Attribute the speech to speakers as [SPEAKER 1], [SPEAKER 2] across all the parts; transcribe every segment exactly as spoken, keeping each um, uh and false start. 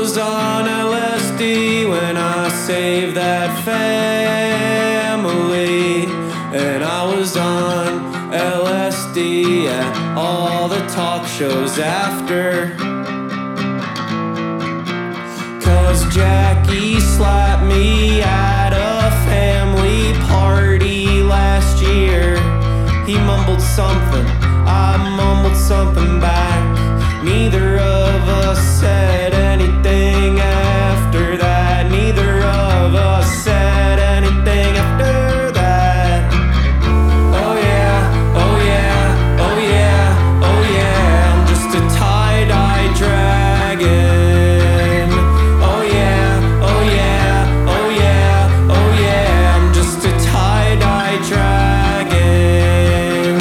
[SPEAKER 1] was on L S D when I saved that family. And I was on L S D at all the talk shows after. Cause Jackie slapped me at a family party last year. He mumbled something, I mumbled something back. Neither of us said anything after that. Neither of us said anything after that. Oh yeah, oh yeah, oh yeah, oh yeah. I'm just a tie-dye dragon. Oh yeah, oh yeah, oh yeah, oh yeah. I'm just a tie-dye dragon.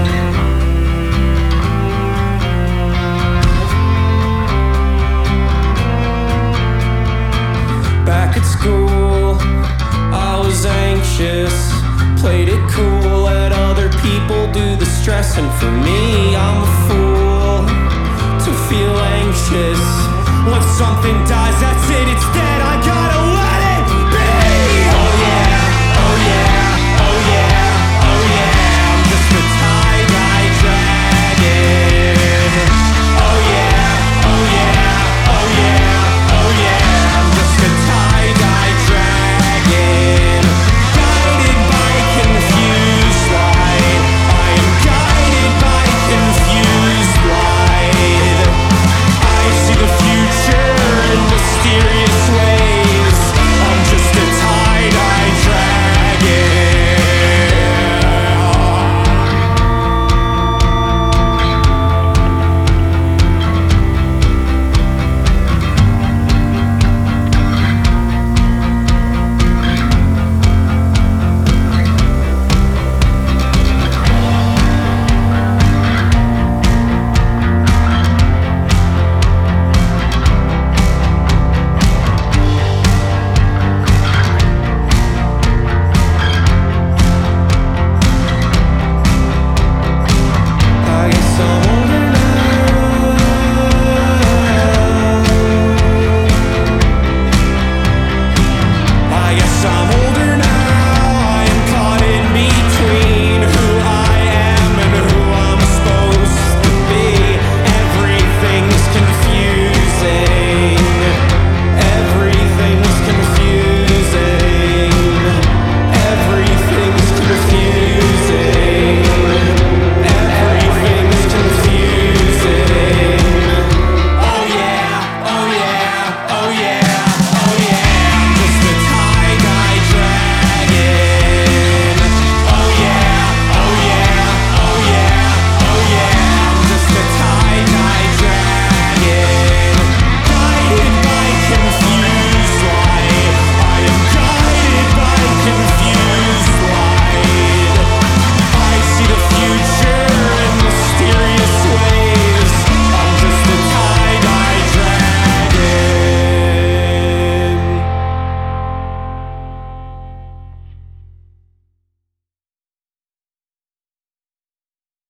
[SPEAKER 1] Back at school, I was anxious. Played it cool, let other people do the stressing. For me, I'm a fool to feel anxious. When something dies, that's it.